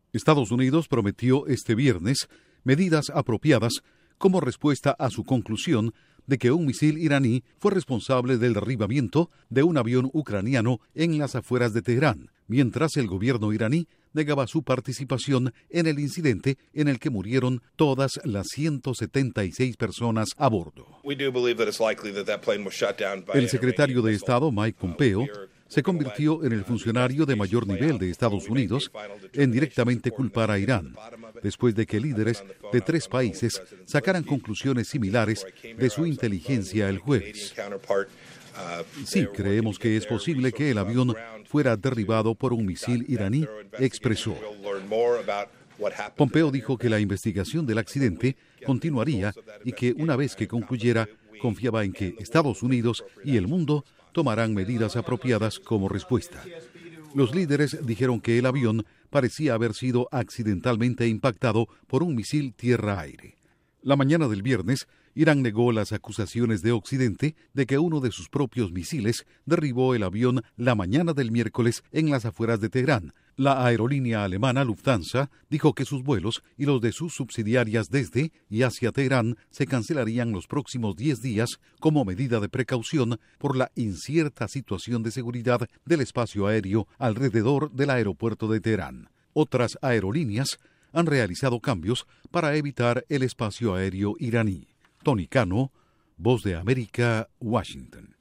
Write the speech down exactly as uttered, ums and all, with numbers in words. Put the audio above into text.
Estados Unidos prometió este viernes medidas apropiadas como respuesta a su conclusión de que un misil iraní fue responsable del derribamiento de un avión ucraniano en las afueras de Teherán, mientras el gobierno iraní negaba su participación en el incidente en el que murieron todas las ciento setenta y seis personas a bordo. El secretario de Estado, Mike Pompeo, se convirtió en el funcionario de mayor nivel de Estados Unidos en directamente culpar a Irán, después de que líderes de tres países sacaran conclusiones similares de su inteligencia el jueves. Sí, creemos que es posible que el avión fuera derribado por un misil iraní, expresó. Pompeo dijo que la investigación del accidente continuaría y que una vez que concluyera, confiaba en que Estados Unidos y el mundo tomarán medidas apropiadas como respuesta. Los líderes dijeron que el avión parecía haber sido accidentalmente impactado por un misil tierra-aire. La mañana del viernes, Irán negó las acusaciones de Occidente de que uno de sus propios misiles derribó el avión la mañana del miércoles en las afueras de Teherán. La aerolínea alemana Lufthansa dijo que sus vuelos y los de sus subsidiarias desde y hacia Teherán se cancelarían los próximos diez días como medida de precaución por la incierta situación de seguridad del espacio aéreo alrededor del aeropuerto de Teherán. Otras aerolíneas han realizado cambios para evitar el espacio aéreo iraní. Tony Cano, Voz de América, Washington.